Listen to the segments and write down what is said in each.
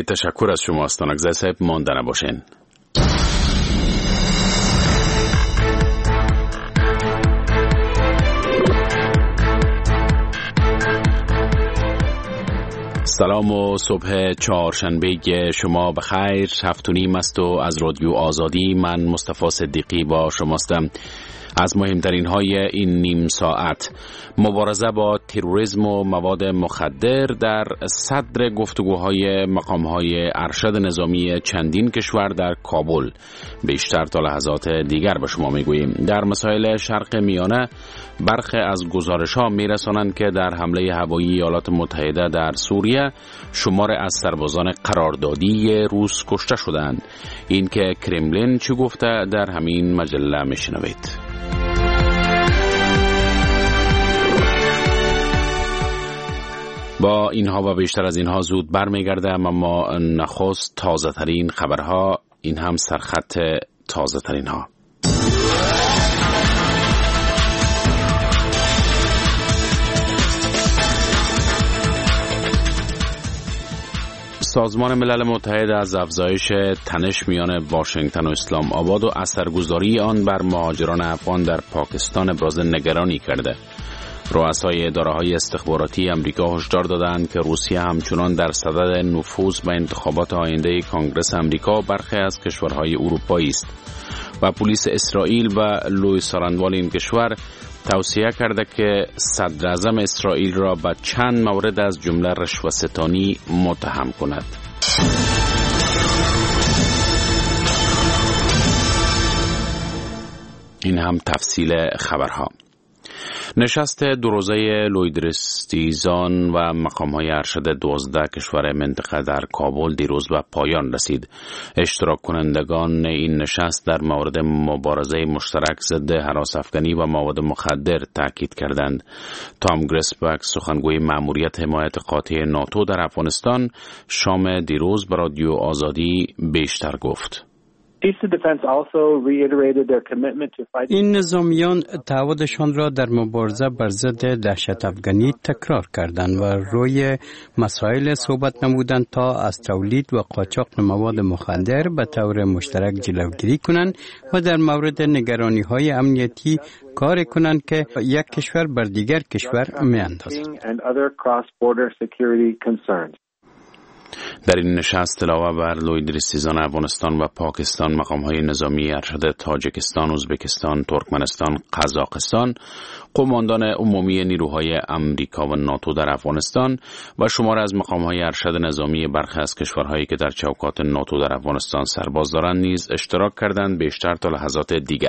تشکر از شما استانگزه صاحب، مانده نباشین. سلام و صبح چهارشنبه شما بخیر. 7:30 است و از رادیو آزادی من مصطفی صدیقی با شماستم. از مهمترین های این نیم ساعت: مبارزه با تروریسم و مواد مخدر در صدر گفتگوهای مقامهای ارشد نظامی چندین کشور در کابل. بیشتر تا لحظات دیگر به شما میگوییم. در مسائل شرق میانه برخی از گزارش‌ها میرسانند که در حمله هوایی ایالات متحده در سوریه شمار از سربازان قراردادی روس کشته شدند. این که کرملین چی گفته در همین مجله میشنوید. با اینها و بیشتر از اینها زود برمیگردم، اما نخست تازه ترین خبرها. این هم سرخط تازه ترین ها. سازمان ملل متحد از افزایش تنش میان واشنگتن و اسلام آباد و اثرگذاری آن بر مهاجران افغان در پاکستان ابراز نگرانی کرده. رؤسای اداره‌های استخباراتی امریکا هشدار دادند که روسیه همچنان در صدد نفوذ به انتخابات آینده کنگره امریکا برخی از کشورهای اروپایی است و پلیس اسرائیل و لوئیس آرندوال این کشور توصیه کرده که صدر اعظم اسرائیل را به چند مورد از جمله رشوه‌ستانی متهم کند. این هم تفصیل خبرها. نشست دو روزه لویدرستیزان و مقام‌های ارشد 12 کشور منطقه در کابل دیروز به پایان رسید. اشتراک کنندگان این نشست در مورد مبارزه مشترک ضد هراس افکنی و مواد مخدر تاکید کردند. تام گریسبک، سخنگوی مأموریت حمایت قاطع ناتو در افغانستان، شام دیروز به رادیو آزادی بیشتر گفت. این نظامیان تعهدشان را در مبارزه بر ضد دهشت افغانی تکرار کردند و روی مسائل صحبت نمودند تا از تولید و قاچاق مواد مخدر به طور مشترک جلوگیری کنند و در مورد نگرانی‌های امنیتی کار کنند که یک کشور بر دیگر کشور می‌اندازد. در این نشست علاوه بر لویدرستیزان افغانستان و پاکستان، مقام‌های نظامی ارشد تاجیکستان، ازبکستان، ترکمنستان، قزاقستان، قماندان عمومی نیروهای امریکا و ناتو در افغانستان و شمار از مقام‌های ارشد نظامی برخی از کشورهایی که در چوکات ناتو در افغانستان سرباز دارند نیز اشتراک کردند. بیشتر تا لحظات دیگر.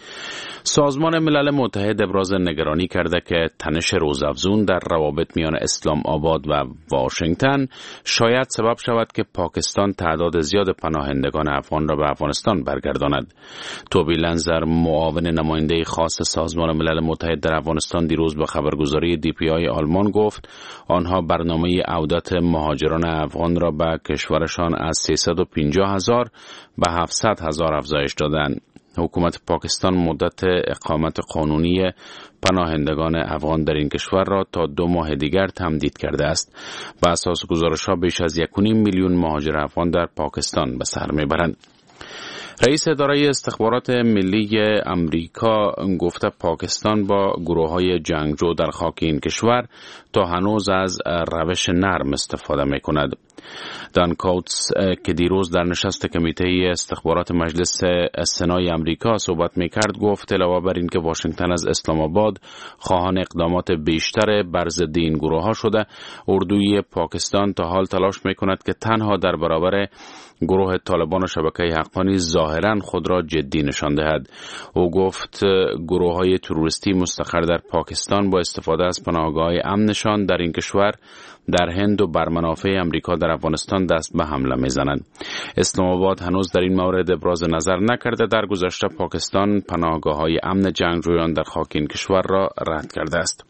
سازمان ملل متحد ابراز نگرانی کرده که تنش روزافزون در روابط میان اسلام آباد و واشنگتن شاید سبب شود که پاکستان تعداد زیاد پناهندگان افغان را به افغانستان برگرداند. توبی لنزر، معاون نماینده خاص سازمان ملل متحد در افغانستان، دیروز به خبرگزاری DPI آلمان گفت آنها برنامه عودت مهاجران افغان را به کشورشان از 350,000 به 700,000 افزایش دادند. حکومت پاکستان مدت اقامت قانونی پناهندگان افغان در این کشور را تا 2 ماه دیگر تمدید کرده است. بر اساس گزارش‌ها بیش از 1.5 میلیون مهاجر افغان در پاکستان به سر میبرند. رئیس اداره استخبارات ملی امریکا گفته پاکستان با گروه‌های جنگجو در خاک این کشور تا هنوز از روش نرم استفاده می‌کند. دان کوتس که دیروز در نشست کمیته استخبارات مجلس سنای امریکا صحبت می‌کرد گفت علاوه بر این که واشنگتن از اسلام آباد خواهان اقدامات بیشتر بر ضد این گروه‌ها شده، اردوی پاکستان تا حال تلاش می‌کند که تنها در برابر گروه طالبان و شبکه حقانی ظاهراً خود را جدی نشان دهد. او گفت گروه‌های تروریستی مستقر در پاکستان با استفاده از پناهگاه‌های امنشان در این کشور در هند و بر منافع امریکا در افغانستان دست به حمله می‌زنند. اسلام آباد هنوز در این مورد ابراز نظر نکرده. در گذشته پاکستان پناهگاه‌های امن جنگجویان در خاک این کشور را رد کرده است.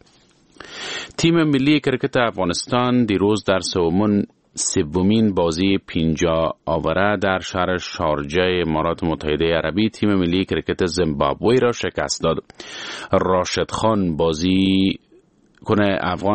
تیم ملی کرکت افغانستان دیروز در سومین بازی 50 آوره در شهر شارجه امارات متحده عربی تیم ملی کرکت زیمبابوه را شکست داد. راشد خان بازیکن افغان با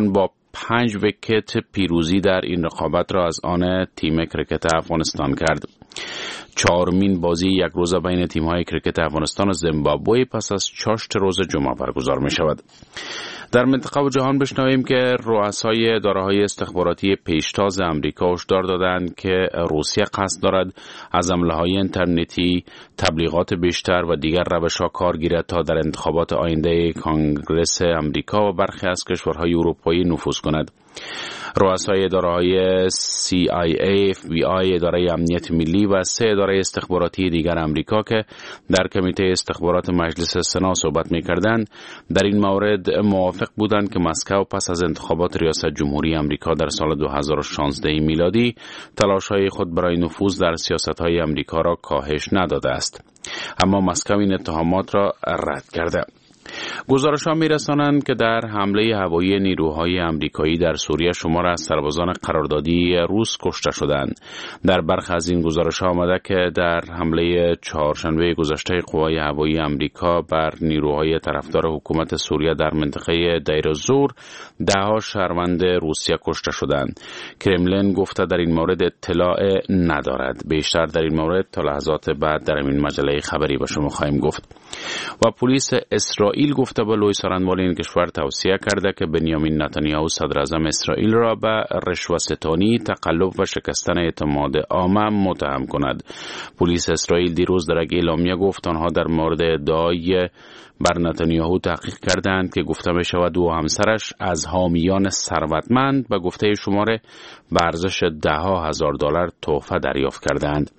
5 ویکت پیروزی در این رقابت را از آن تیم کریکت افغانستان کرد. 4مین بازی یک روزه بین تیم‌های کریکت افغانستان و زیمبابوه پس از 4 روز جمعه برگزار می شود. در منطقه و جهان بشنویم که رؤسای اداره‌های استخباراتی پیشتاز امریکا هشدار دادند که روسیه قصد دارد از حمله‌های اینترنتی، تبلیغات بیشتر و دیگر روش‌ها کار گیرد تا در انتخابات آینده کنگره امریکا و برخی از کشورهای اروپایی نفوذ کند. رؤسای اداره‌های CIA، FBI، اداره امنیت ملی و 3 اداره استخباراتی دیگر امریکا که در کمیته استخبارات مجلس سنا صحبت می‌کردند، در این مورد موافق بودند که مسکو پس از انتخابات ریاست جمهوری امریکا در سال 2016 میلادی تلاش‌های خود برای نفوذ در سیاست‌های امریکا را کاهش نداده است. اما مسکو این اتهامات را رد کرده. گزارش‌ها می‌رسانند که در حمله هوایی نیروهای آمریکایی در سوریه شمار از سربازان قراردادی روس کشته شدند. در برخی از این گزارش‌ها آمده که در حمله چهارشنبه گذشته قوای هوایی آمریکا بر نیروهای طرفدار حکومت سوریه در منطقه دیر الزور 10 شهروند روسیه کشته شدند. کرملین گفته در این مورد اطلاع ندارد. بیشتر در این مورد تا لحظات بعد در این مجله خبری به شما خواهیم گفت. و پلیس اسرائیل گفته به لوی سرانوال این کشور توصیه کرده که بنیامین نتانیاهو صدر اعظم اسرائیل را به رشوه‌ستانی، تقلب و شکستن اعتماد عامه متهم کند. پلیس اسرائیل دیروز در یک اعلامیه گفت آنها در مورد ادعای بر نتانیاهو تحقیق کردند که گفته می شود او و همسرش از حامیان ثروتمند به گفته شماره به ارزش $10,000 تحفه دریافت کردند.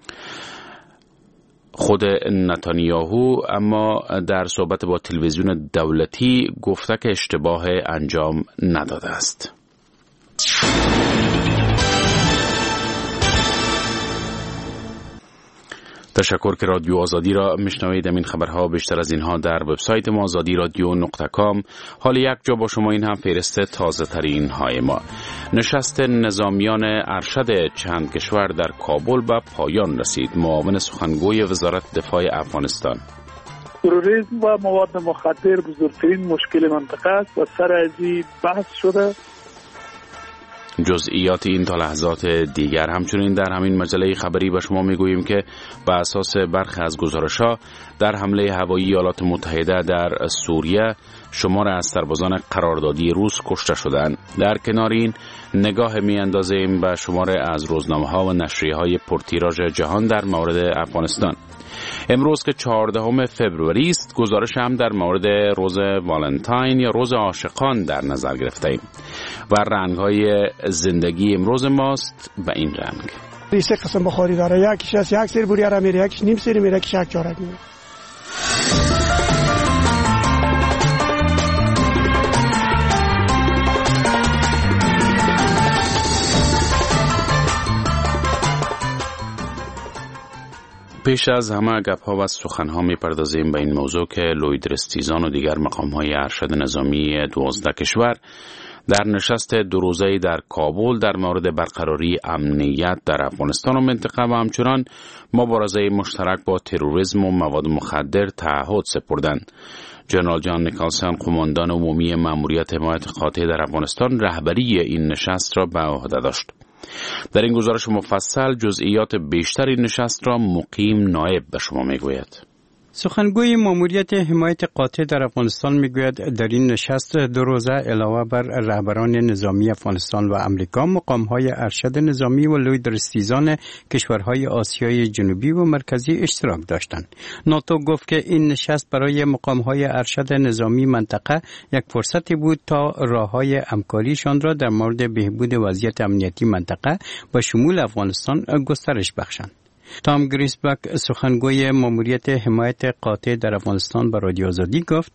خود نتانیاهو اما در صحبت با تلویزیون دولتی گفته که اشتباه انجام نداده است. تشکر که رادیو آزادی را میشنوید. این خبرها بیشتر از اینها در وبسایت ما azadiradyo.com. حال یک جا با شما این هم فهرست تازه ترین های ما. نشست نظامیان ارشد چند کشور در کابل به پایان رسید. معاون سخنگوی وزارت دفاع افغانستان: تروریسم و مواد مخدر بزرگترین مشکل منطقه است و سر از این بحث شده. جزئیات این تا لحظات دیگر همچنین در همین مجله خبری به شما میگوییم که بر اساس برخی از گزارش‌ها در حمله هوایی ایالات متحده در سوریه شمار از سربازان قراردادی روس کشته شدند. در کنار این نگاه می‌اندازیم به شمار از روزنامه‌ها و نشریه‌های پرتیراژ جهان در مورد افغانستان. امروز که 14 فوریه است، گزارش هم در مورد روز والنتاین یا روز عاشقان در نظر گرفته ایم و رنگ‌های زندگی امروز ماست به این رنگ. سه قسم بخاری داره، یکیش از یک سری بوریاره میره، یکیش نیم سری میره، یکیش یک چارک میره. پیش از همه گپ‌ها و سخن‌ها می‌پردازیم به این موضوع که لوید رستیزان و دیگر مقام‌های ارشد نظامی 12 کشور در نشست 2 روزه‌ای در کابل در مورد برقراری امنیت در افغانستان و منطقه و همچنان مبارزه مشترک با تروریسم و مواد مخدر تعهد سپردند. جنرال جان نیکلسن، قماندان عمومی مأموریت حمایت قاطع در افغانستان، رهبری این نشست را به عهده داشت. در این گزارش مفصل جزئیات بیشتری نشست را مقیم نایب به شما میگوید. سخنگوی ماموریت حمایت قاطع در افغانستان میگوید در این نشست 2 روزه علاوه بر رهبران نظامی افغانستان و امریکا، مقام‌های ارشد نظامی و لوید رستیزان کشورهای آسیای جنوبی و مرکزی اشتراک داشتند. ناتو گفت که این نشست برای مقام‌های ارشد نظامی منطقه یک فرصتی بود تا راه‌های همکاریشان را در مورد بهبود وضعیت امنیتی منطقه با شمول افغانستان گسترش بخشند. تام گریسبک، سخنگوی ماموریت حمایت قاطع در افغانستان، به رادیو آزادی گفت: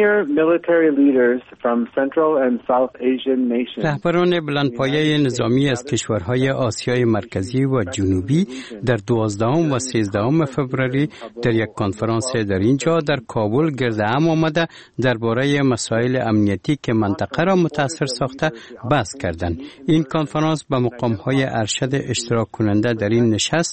رهبران بلندپایه نظامی از کشورهای آسیای مرکزی و جنوبی در 12 و 13 فوریه در یک کنفرانس در اینجا در کابل گرد هم آمده درباره مسائل امنیتی که منطقه را متاثر ساخته بحث کردند. این کنفرانس به مقام‌های ارشد اشتراک کننده در این نشست این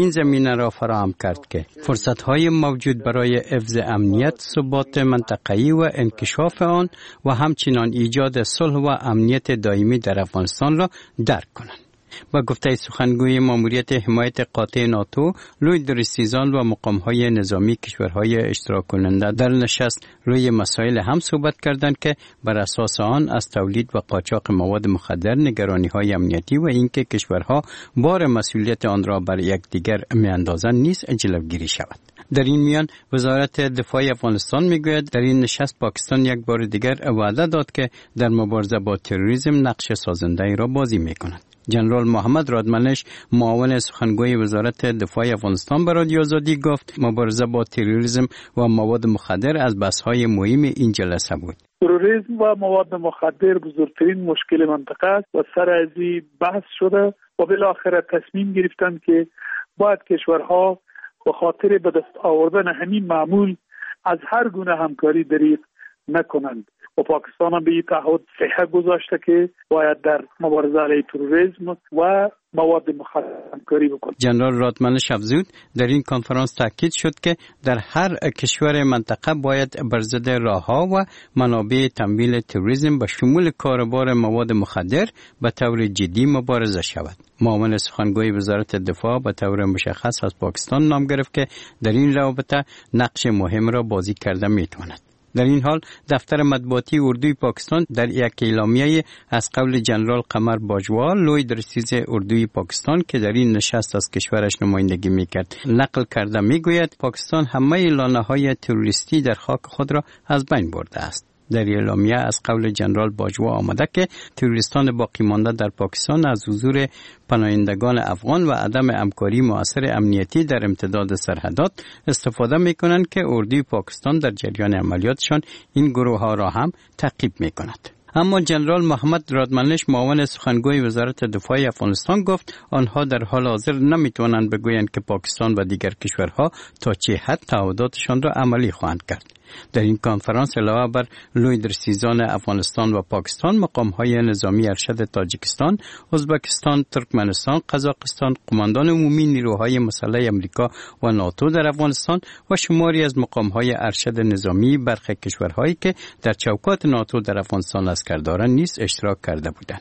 این زمینه را فراهم کرد که فرصت‌های موجود برای حفظ امنیت، ثبات منطقه‌ای و انکشاف آن و همچنین ایجاد صلح و امنیت دائمی در افغانستان را درک کنند. با گفته سخنگوی ماموریت حمایت قاطع ناتو لوید رستیزان و مقام‌های نظامی کشورهای اشتراک کننده در نشست روی مسائل هم صحبت کردند که بر اساس آن از تولید و قاچاق مواد مخدر نگرانی‌های امنیتی و اینکه کشورها بار مسئولیت آن را بر یکدیگر می‌اندازند نیز جلوگیری شود. در این میان وزارت دفاع افغانستان میگوید در این نشست پاکستان یک بار دیگر وعده داد که در مبارزه با تروریسم نقش سازنده را بازی می‌کند. جنرال محمد رادمنش معاون سخنگوی وزارت دفاع افغانستان به رادیو آزادی گفت مبارزه با تروریسم و مواد مخدر از بحث‌های مهم این جلسه بود. تروریسم و مواد مخدر بزرگترین مشکل منطقه است و سر از این بحث شده و بالاخره تصمیم گرفتند که باید کشورها به خاطر به دست آوردن همین معمول از هر گونه همکاری دریغ نکنند و پاکستان هم به این تعهد صحه گذاشته که باید در مبارزه علیه تروریسم و مواد مخدر همکاری بکنه. جنرال رادمنش افزود در این کنفرانس تاکید شد که در هر کشور منطقه باید بر ضد راه‌ها و منابع تمویل تروریسم به شمول کاروبار مواد مخدر به طور جدی مبارزه شود. معاون سخنگوی وزارت دفاع به طور مشخص از پاکستان نام گرفت که در این رابطه نقش مهم را بازی کرده می‌تواند. در این حال دفتر مطبوعاتی اردوی پاکستان در یک اعلامیه از قول جنرال قمر باجوا لوید رئیس اردوی پاکستان که در این نشست از کشورش نمایندگی میکرد نقل کرده میگوید پاکستان همه لانه‌های تروریستی در خاک خود را از بین برده است. در اعلامیه از قول جنرال باجوا آمده که تروریستان باقی مانده در پاکستان از حضور پناهندگان افغان و عدم همکاری مؤثر امنیتی در امتداد سرحدات استفاده می‌کنند که اردوی پاکستان در جریان عملیاتشان این گروه‌ها را هم تعقیب می‌کند. اما جنرال محمد رادمنش معاون سخنگوی وزارت دفاع افغانستان گفت آنها در حال حاضر نمی‌توانند بگویند که پاکستان و دیگر کشورها تا چه حد تعهداتشان را عملی خواهند کرد. در این کنفرانس علاوه بر لوید رئیسان افغانستان و پاکستان مقام‌های نظامی ارشد تاجیکستان، ازبکستان، ترکمنستان، قزاقستان، قماندان عمومی نیروهای مسلح آمریکا و ناتو در افغانستان و شماری از مقام‌های ارشد نظامی برخی کشورهایی که در چوکات ناتو در افغانستان عسکر دارند نیز اشتراک کرده بودند.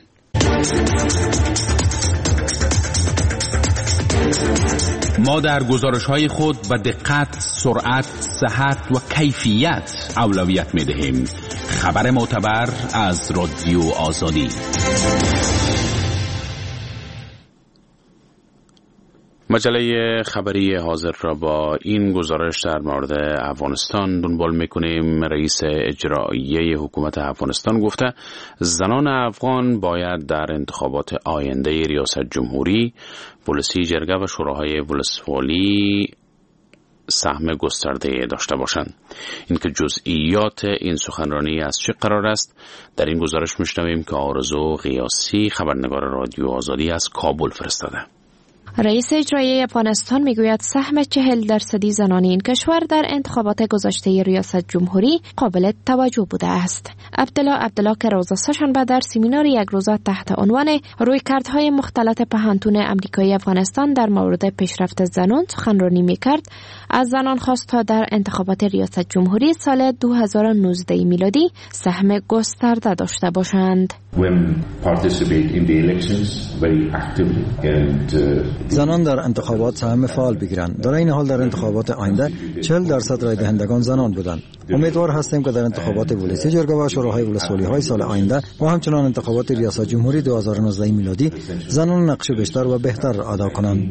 ما در گزارش‌های خود به دقت، سرعت، صحت و کیفیت اولویت می‌دهیم. خبر معتبر از رادیو آزادی. مجله خبری حاضر را با این گزارش در مورد افغانستان دنبال میکنیم. رئیس اجرایی حکومت افغانستان گفته زنان افغان باید در انتخابات آینده ریاست جمهوری، ولسی جرگه و شوراهای ولسوالی سهم گسترده داشته باشند. اینکه جزئیات این سخنرانی از چه قرار است در این گزارش میشنویم که آرزو قیاسی خبرنگار رادیو آزادی از کابل فرستاده. رئیس اجرایی افغانستان میگوید سهم 40% زنان این کشور در انتخابات گذشته ریاست جمهوری قابل توجه بوده است. عبدالله که روز سه‌شنبه در سمینار یک روزه تحت عنوان رویکردهای مختلط پهنتون امریکایی افغانستان در مورد پیشرفت زنان سخنرانی میکرد، از زنان خواست تا در انتخابات ریاست جمهوری سال 2019 میلادی سهم گسترده داشته باشند. زنان در انتخابات سهم فعال بگیرند. در این حال در انتخابات آینده 40% رای دهندگان زنان بودند. امیدوار هستیم که در انتخابات ولسی جرگه و شوراهای ولسوالی های سال آینده و همچنان انتخابات ریاست جمهوری 2019 میلادی زنان نقش بیشتر و بهتر ادا کنند.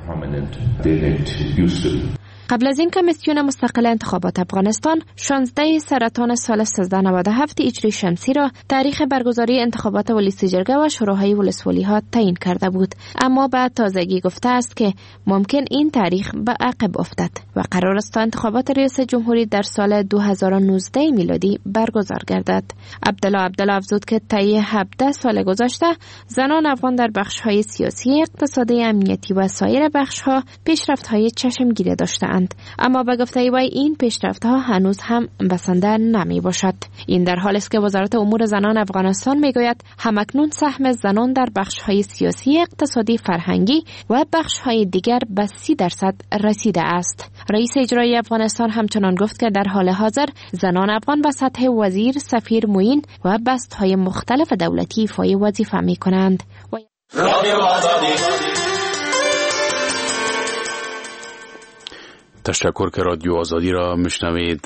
قبل از این کمیسیون مستقل انتخابات افغانستان 16 سرطان سال 1397 هجری شمسی را تاریخ برگزاری انتخابات ولسی جرگه و شوراهای ولسوالی ها تعیین کرده بود، اما بعد تازگی گفته است که ممکن این تاریخ به عقب افتد و قرار است تا انتخابات ریاست جمهوری در سال 2019 میلادی برگزار گردد. عبدالله افزود که طی 17 سال گذشته زنان افغان در بخش‌های سیاسی، اقتصادی، امنیتی و سایر بخش‌ها پیشرفت‌های چشمگیر داشته‌اند. هستند. اما به گفته وی این پیشرفت‌ها هنوز هم بسنده نمی باشد. این در حالی است که وزارت امور زنان افغانستان میگوید همکنون سهم زنان در بخش‌های سیاسی، اقتصادی، فرهنگی و بخش‌های دیگر به 30% رسیده است. رئیس اجرایی افغانستان همچنان گفت که در حال حاضر زنان افغان به سطح وزیر، سفیر، معین و بست‌های مختلف دولتی ایفای وظیفه می‌کنند. تشکر که رادیو آزادی را میشنوید.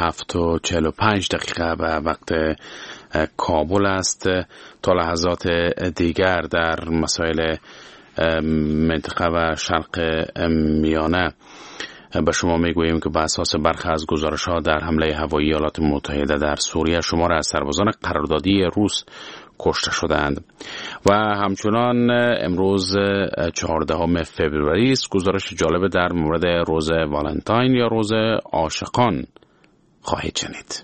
7:45 به وقت کابل است. تا لحظات دیگر در مسائل منطقه و شرق میانه به شما میگوییم که به اساس برخی از گزارش‌ها در حمله هوایی ایالات متحده در سوریه شمار از سربازان قراردادی روس کشته شدند و همچنان امروز 14 فوریه است. گزارش جالب در مورد روز والنتاین یا روز عاشقان خواهید شنید.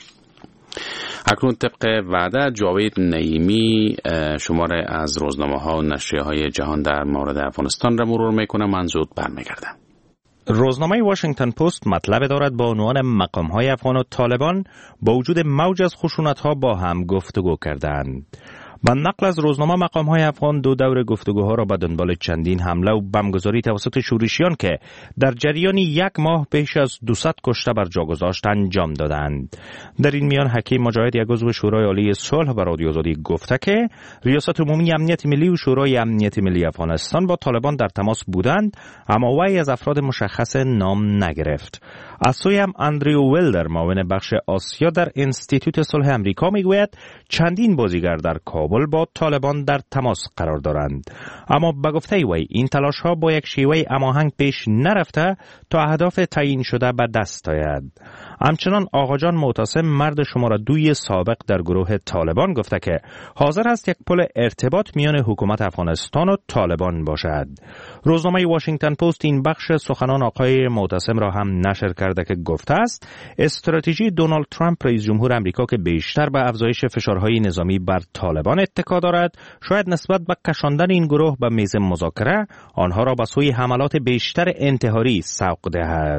اکنون طبق وعده جاوید نعیمی شمار از روزنامه‌ها و نشریه‌های جهان در مورد افغانستان را مرور میکنه. من زود برمیگردم. روزنامه واشنگتن پست مطلب دارد با عنوان مقام‌های افغان و طالبان با وجود موج از خشونت‌ها با هم گفتگو کردند. با نقل از روزنامه مقام‌های افغان دو دور گفتگوها را به دنبال چندین حمله و بمبگذاری توسط شورشیان که در جریان یک ماه بیش از 200 کشته بر جا گذاشت انجام دادند. در این میان حکیم مجاهد یک عضو شورای عالی صلح به رادیو آزادی گفته که ریاست عمومی امنیت ملی و شورای امنیت ملی افغانستان با طالبان در تماس بودند، اما وی از افراد مشخص نام نگرفت. از سوی هم اندریو ویلدر معاون بخش آسیا در انستیتوت صلح امریکا میگوید چندین بازیگر در کابل با طالبان در تماس قرار دارند، اما به گفته وی این تلاش ها با یک شیوه هماهنگ پیش نرفته تا اهداف تعیین شده به دست آید. همچنان آقاجان معتصم مرد شماره 2 سابق در گروه طالبان گفته که حاضر است یک پل ارتباط میان حکومت افغانستان و طالبان باشد. روزنامه واشنگتن پست این بخش سخنان آقای معتصم را هم نشر کرده که گفته است استراتژی دونالد ترامپ رئیس جمهور آمریکا که بیشتر به افزایش فشارهای نظامی بر طالبان اتکا دارد شاید نسبت به کشاندن این گروه به میز مذاکره آنها را به سوی حملات بیشتر انتحاری سوق دهد.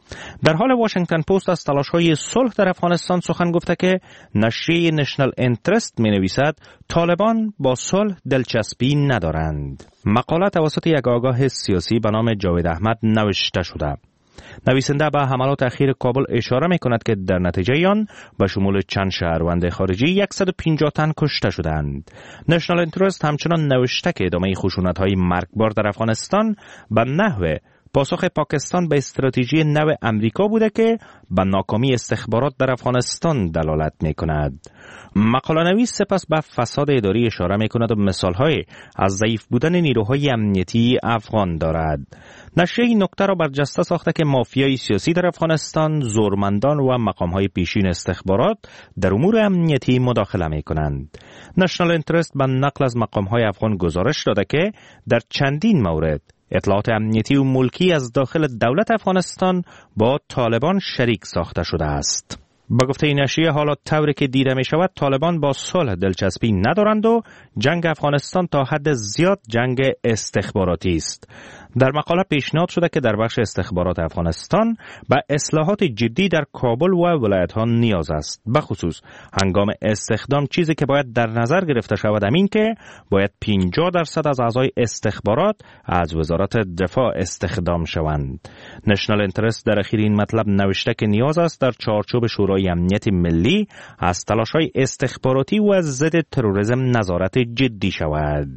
در حال واشنگتن پست از تلاش‌های صلح در افغانستان سخن گفته که نشریه نشنل انترست می‌نویسد طالبان با صلح دلچسپی ندارند. مقاله توسط یک آگاه سیاسی به نام جاوید احمد نوشته شده. نویسنده به حملات اخیر کابل اشاره می‌کند که در نتیجه آن به شمول چند شهروند خارجی 150 تن کشته شدند. نشنل انترست همچنان نوشته که ادامه خشونت‌های مرگبار در افغانستان به نحو پاسخ پاکستان به استراتژی نو امریکا بوده که به ناکامی استخبارات در افغانستان دلالت می کند. مقاله نویس سپس به فساد اداری اشاره می کند و مثالهای از ضعیف بودن نیروهای امنیتی افغان دارد. نشریه این نکته را برجسته ساخته که مافیای سیاسی در افغانستان زورمندان و مقامهای پیشین استخبارات در امور امنیتی مداخله می کنند. نشنل انترست به نقل از مقامهای افغان گزارش داده که در چندین مورد اطلاعات امنیتی و ملکی از داخل دولت افغانستان با طالبان شریک ساخته شده است. با گفته این نشریه حالا طوری که دیده می شود طالبان با صلح دلچسپی ندارند و جنگ افغانستان تا حد زیاد جنگ استخباراتی است. در مقاله پیشنهاد شده که در بخش استخبارات افغانستان به اصلاحات جدی در کابل و ولایت‌ها نیاز است. به خصوص هنگام استخدام چیزی که باید در نظر گرفته شود این که باید 50% از اعضای استخبارات از وزارت دفاع استخدام شوند. نشنل انترست در اخیر این مطلب نوشته که نیاز است در چارچوب شورای امنیت ملی از تلاش‌های استخباراتی و ضد تروریسم نظارت جدی شود.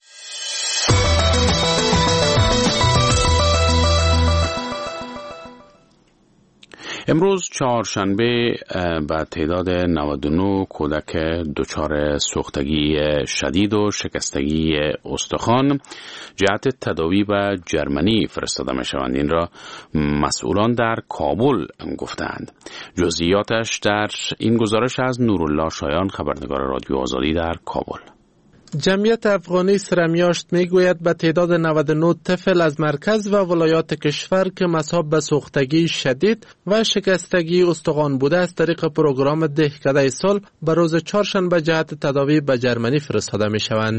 امروز چهارشنبه به تعداد 99 کودک دچار سوختگی شدید و شکستگی استخوان جهت تداوی به جرمنی فرستاده می شوند. این را مسئولان در کابل گفتند. جزئیاتش در این گزارش از نورالله شایان، خبرنگار رادیو آزادی در کابل. جمعیت افغانی سرمیاشت میگوید به تعداد 99 طفل از مرکز و ولایات کشور که مصاب به سوختگی شدید و شکستگی استخوان بوده از طریق پروگرام دهکده صلح به روز چهارشنبه جهت تداوی به جرمنی فرستاده می شوند.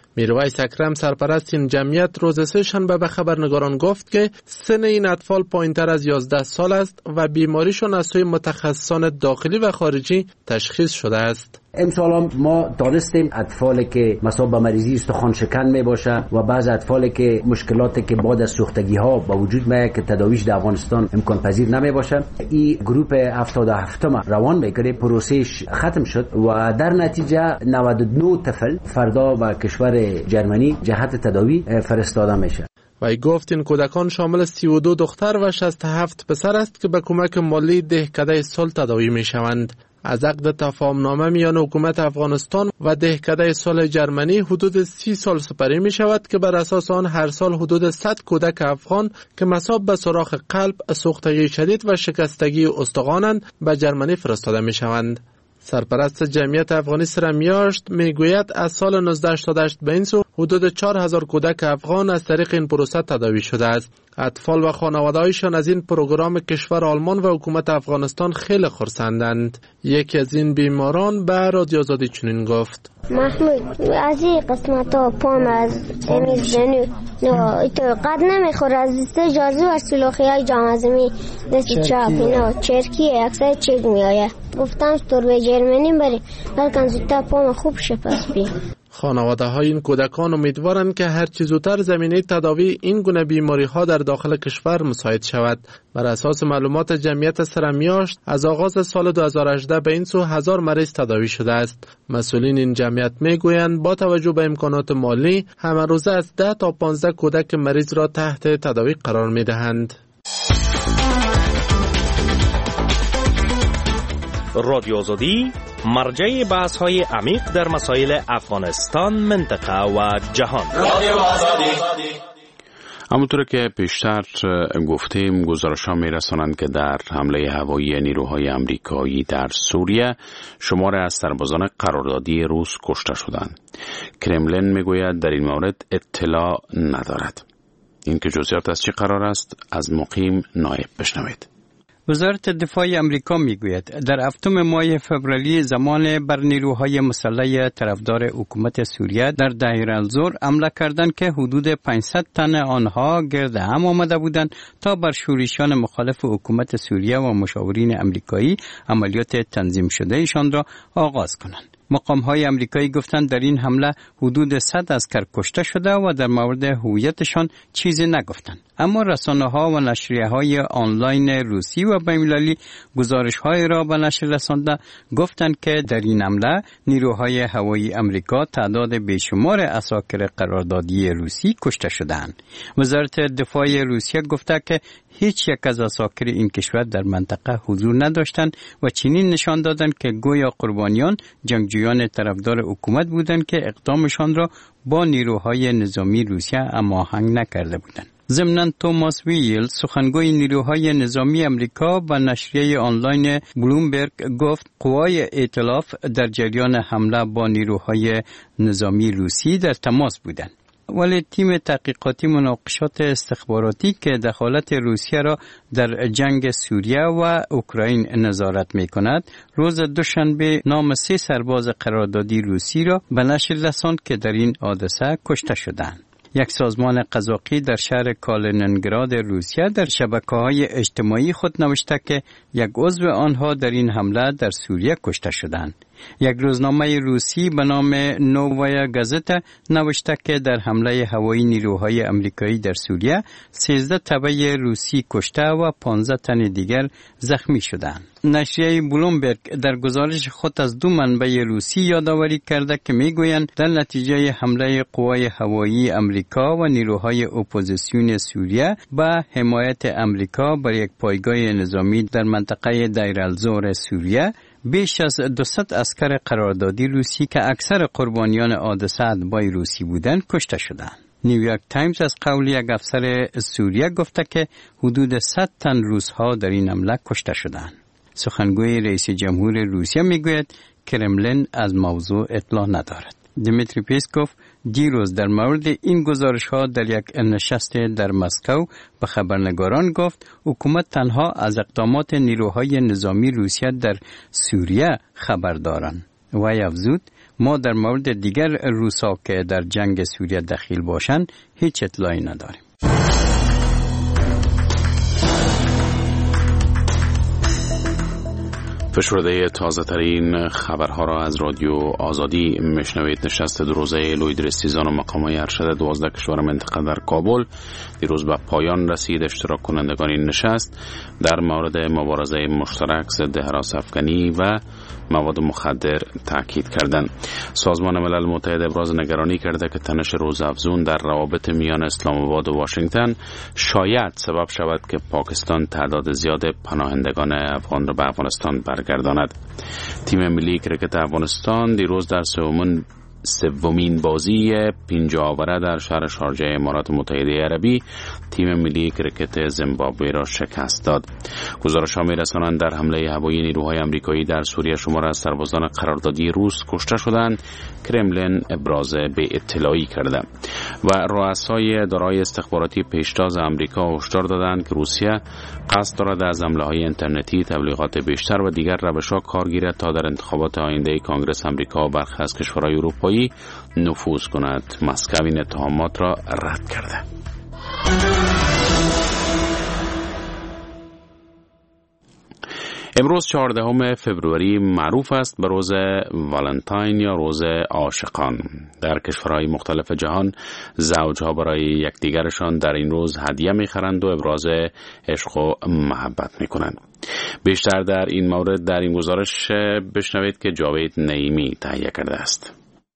میرویس اکرم سرپرست این جمعیت روز سه شنبه به خبرنگاران گفت که سن این اطفال پایینتر از 11 سال است و بیماریشون از سوی متخصصان داخلی و خارجی تشخیص شده است. امسال ما دانستیم اطفالی که مصاب به مریضی استخوان شکن می باشه و بعض اطفالی که مشکلاتی که بعد از سوختگی ها با وجود میاد که تداویش در افغانستان امکان پذیر نمی باشه، این گروپ 77 روان میکنه، پروسش ختم شد و در نتیجه 99 طفل فردا به کشور جرمنی جهت تداوی فرستاده میشه. و گفت این کودکان شامل 32 دختر و 67 پسر است که به کمک مالی دهکده صلح تداوی می شوند. از عقد تفاهمنامه میان حکومت افغانستان و دهکده صلح جرمنی حدود 30 سال سپری می شود که بر اساس آن هر سال حدود 100 کودک افغان که مصاب به سوراخ قلب، سوختگی شدید و شکستگی استخوانند به جرمنی فرستاده می شوند. سرپرست جمعیت افغانی سرمیاشت میگوید از سال 1988 به این سو حدود 4000 کودک افغان از طریق این پروسه تداوی شده است. اطفال و خانواده‌هایشان از این پروگرام کشور آلمان و حکومت افغانستان خیلی خرسندند. یکی از این بیماران به رادیو آزادی چنین گفت: محمود از این قسمت ها پام از زنو تو قد نمیخوره، از دسته جازو و سلوخی های جامعزمی دست چاپ اینا چرکیه اکثر چرک میآید. گفتم تربه جرمنی بری بلکن زودتر پام خوب شپس بی. خانواده های این کودکان امیدوارند که هر چه زودتر زمینه تداوی این گونه بیماری ها در داخل کشور مساعد شود. بر اساس معلومات جمعیت سرمیاشت از آغاز سال 2018 به این سو 1000 مریض تداوی شده است. مسئولین این جمعیت میگویند با توجه به امکانات مالی همه روزه از 10 تا 15 کودک مریض را تحت تداوی قرار میدهند. رادیو آزادی مرجع بحث‌های عمیق در مسائل افغانستان، منطقه و جهان. رادیو آزادی. همونطور که پیشتر گفتیم، گزارش‌ها می‌رسانند که در حمله هوایی نیروهای آمریکایی در سوریه شمار از سربازان قراردادی روس کشته شدند. کرملین میگوید در این مورد اطلاع ندارد. این که جزئیات از چه قرار است از مقیم نایب بشنوید. وزارت دفاع آمریکا میگوید در هفتم ماه فوریه زمان بر نیروهای مسلح طرفدار حکومت سوریه در دیر الزور حمله کردند که حدود 500 تن آنها گرد هم آمده بودند تا بر شورشیان مخالف حکومت سوریه و مشاورین آمریکایی عملیات تنظیم شده ایشان را آغاز کنند. مقام‌های آمریکایی گفتند در این حمله حدود 100 عسکر کشته شده و در مورد هویتشان چیزی نگفتند. اما رسانه‌ها و نشریه‌های آنلاین روسی و بین‌المللی گزارش‌های را به نشر رسانده گفتند که در این حمله نیروهای هوایی آمریکا تعداد بیشمار عساکر قراردادی روسی کشته شدند. وزارت دفاع روسیه گفته که هیچ یک از عساکر این کشور در منطقه حضور نداشتند و چنین نشان دادند که گویا قربانیان جنگجویان طرفدار حکومت بودند که اقدامشان را با نیروهای نظامی روسیه هماهنگ نکرده بودند. ضمناً توماس ویل سخنگوی نیروهای نظامی آمریکا به نشریه آنلاین بلومبرگ گفت قوای ائتلاف در جریان حمله با نیروهای نظامی روسی در تماس بودند. ولی تیم تحقیقاتی مناقشات استخباراتی که دخالت روسیه را در جنگ سوریه و اوکراین نظارت می کند روز دوشنبه نام 3 سرباز قراردادی روسی را به نشر رساند که در این حادثه کشته شدند. یک سازمان قزاقی در شهر کالینینگراد روسیه در شبکه‌های اجتماعی خود نوشته که یک عضو آنها در این حمله در سوریه کشته شدند. یک روزنامه روسی به نام نووایا گازتا نوشته که در حمله هوایی نیروهای آمریکایی در سوریه 13 تبع روسی کشته و 15 تن دیگر زخمی شدند. نشریه بلومبرگ در گزارش خود از 2 منبع روسی یادآوری کرده که میگویند در نتیجه حمله قوای هوایی آمریکا و نیروهای اپوزیسیون سوریه به حمایت آمریکا بر یک پایگاه نظامی در منطقه دیر الزور سوریه بیش از 200 عسکر قراردادی روسی که اکثر قربانیان حادثه اتباع روسی بودند کشته شدند. نیویورک تایمز از قول یک افسر سوریه گفته که حدود 100 تن روس‌ها در این حمله کشته شدند. سخنگوی رئیس جمهور روسیه میگوید کرملین از موضوع اطلاع ندارد. دیمیتری پیسکوف دیروز در مورد این گزارش‌ها در یک نشست در مسکو به خبرنگاران گفت حکومت تنها از اقدامات نیروهای نظامی روسیه در سوریه خبر دارند. وی افزود ما در مورد دیگر روسا که در جنگ سوریه دخیل باشند هیچ اطلاعی نداریم. فشرده تازه ترین خبرها را از رادیو آزادی میشنوید. نشست دو روزه لوید رسیزان و مقام‌های ارشد 12 کشور منطقه در کابل دیروز به پایان رسید. اشتراک کنندگان این نشست در مورد مبارزه مشترک ضد هراس افغانی و مواد مخدر تاکید کردند. سازمان ملل متحد ابراز نگرانی کرده که تنش روزافزون در روابط میان اسلام آباد و واشنگتن شاید سبب شود که پاکستان تعداد زیاد پناهندگان افغان را به افغانستان برگرداند. تیم ملی کرکت افغانستان دیروز در سومین بازی 50 آوره در شهر شارجه امارات متحده عربی تیم ملی کرکت زیمبابوه را شکست داد. گزارش‌ها می‌رسانند در حمله هوایی نیروهای آمریکایی در سوریه شمار از سربازان قراردادی روس کشته شدند. کرملین ابراز به اطلاعی کرده و رؤسای اداره‌های استخباراتی پیشتاز آمریکا هشدار دادند که روسیه قصد دارد از حمله‌های اینترنتی، تبلیغات بیشتر و دیگر روش‌ها کار گیرد تا در انتخابات آینده کنگره آمریکا و برخی از کشورهای اروپایی نفوذ کند. مسکو این اتهامات را رد کرده. امروز 14 فوریه معروف است به روز والنتاین یا روز عاشقان. در کشورهای مختلف جهان زوجها برای یکدیگرشان در این روز هدیه می‌خرند و ابراز عشق و محبت می‌کنند. بیشتر در این مورد در این گزارش بشنوید که جاوید نعیمی تهیه کرده است.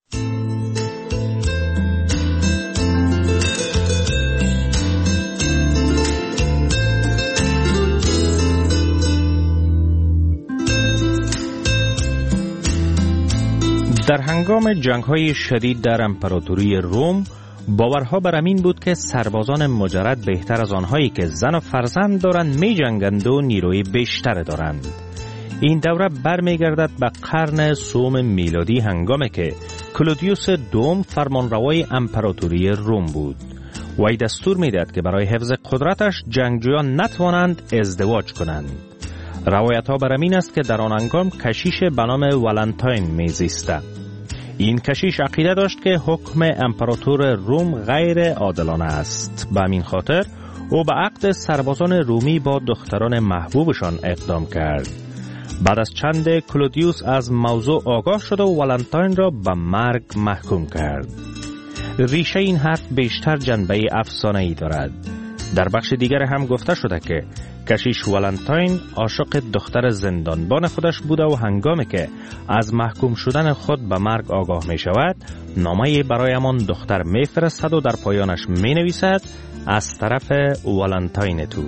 در هنگام جنگ‌های شدید در امپراتوری روم باورها بر این بود که سربازان مجرد بهتر از آنهایی که زن و فرزند دارند می جنگند و نیروی بیشتر دارند. این دوره برمیگردد به قرن سوم میلادی هنگامی که کلودیوس دوم فرمانروای امپراتوری روم بود. وی دستور میداد که برای حفظ قدرتش جنگجویان نتوانند ازدواج کنند. روایت ها بر این است که در آن هنگام کشیش به نام والنتاین میزیسته. این کشیش عقیده داشت که حکم امپراتور روم غیر عادلانه است. به همین خاطر او به عقد سربازان رومی با دختران محبوبشان اقدام کرد. بعد از چند کلودیوس از موضوع آگاه شد و والنتاین را به مرگ محکوم کرد. ریشه این حرف بیشتر جنبه افسانه‌ای دارد. در بخش دیگر هم گفته شده که کشیش والنتاین عاشق دختر زندانبان خودش بوده و هنگامی که از محکوم شدن خود به مرگ آگاه می شود نامه‌ای برای همان دختر می فرستد و در پایانش می نویسد از طرف والنتاین تو.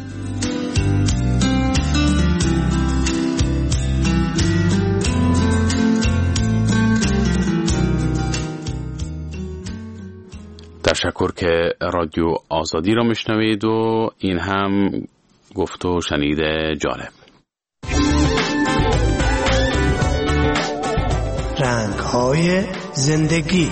تشکر که رادیو آزادی را میشنوید و این هم گفت و شنید جالب. رنگ‌های زندگی.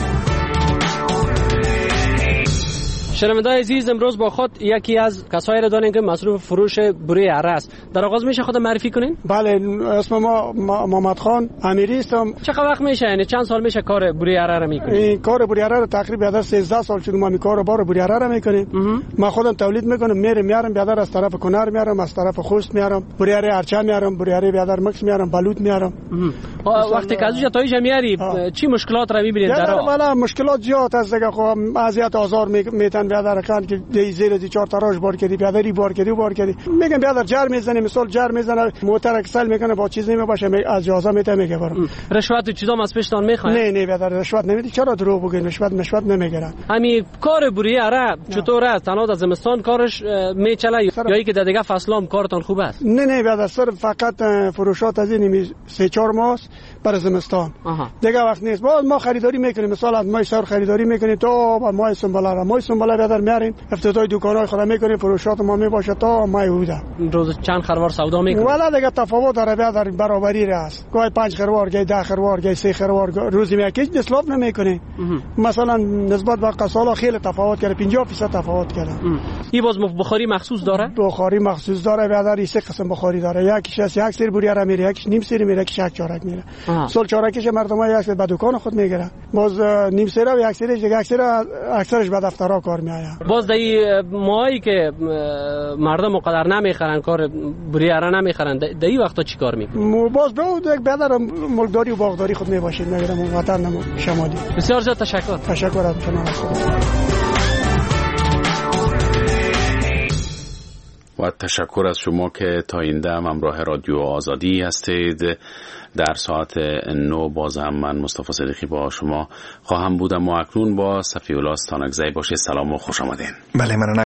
شنونده‌های عزیز، امروز با خود یکی از کسایی را داریم که مصروف فروش بوره اره است. در آغاز میشه خود معرفی کنین؟ بله، اسم ما محمد خان امیری هستم. چقدر وقت میشه، یعنی چند سال میشه کار بوره اره را میکنین؟ این کار بوره اره رو تقریبا بعد از 13 سال شده ما این کارو بار بوره اره را میکنیم. ما خودم تولید میکنم، میارم بعد از طرف کنار میارم، از طرف خوست میارم، بوره اره ارچه میارم، بوره اره بعد مکس میارم، بلوط میارم. وقتی که ازش تایج میاری چی مشکلات را میبینید در راه؟ والا مشکلات زیاد است دیگه. خب اذیت آزار میتن بیادر کان که دی زیر دی 4 تا راش بار کردی بیادری بار کردی میگم بیادر جر میزنه، مثال جر میزنه موتور اکسل میکنه با چیز نمیباشه، از اجازه میته میگه برام رشوت و چیزام از پیشتان میخواد؟ نه بیادر رشوت نمیدی. چرا دروغ بگین؟ رشوت نمیگیرن. همین کار بوری اره چطور است؟ تنها در زمستان کارش میچله یا اینکه در دیگه فصلام کارتون خوب است؟ نه بیادر صرف فقط فروشات از این 3-4 ماه برای زمستان دیگه وقت نیست. باز ما خریداری میکنیم، مثلا ما سر خریداری میکنیم تو با ما سنبله برادر میاریم افتتاح دکان‌های خود میکنیم، فروشات ما میباشه تا ماه حدود. روز چند خروار سودا میکنید؟ والا دیگه تفاوت داره، برادر برابری است. گاهی 5 خروار، گاهی 10 خروار، گاهی 3 خروار روزی میکش اسلاف نمیکنه. مثلا نسبت به قسالا خیلی تفاوت کرده، 50% تفاوت کرده. این باز بخاری مخصوص داره؟ بخاری مخصوص داره برادر. این 3 قسم بخاری داره، یکیش از یک سری بوری را میره، یکیش نیم سری میره، یکیش یک چارک میره. سال چارکش مردم یک سری به دکان خود میگیره، باز نیم سری و یک سری دیگه اکثرش به دفترها کار میآید. باز دایی ماهی که مردم مقدر نمیخرن، کار بوری را نمیخرن، دایی وقتا چی کار میکنن؟ باز به برادر ملکداری و باغداری خود میباشید، میگیرم وطن شمالی. بسیار زیاد تشکر. تشکر از شما. و تشکر از شما که تا این دم همراه رادیو آزادی هستید. در ساعت 9 باز هم من مصطفی صدیقی با شما خواهم بودم و اکنون با صفی الله استانکزی باشه. سلام و خوش آمدین. بله، من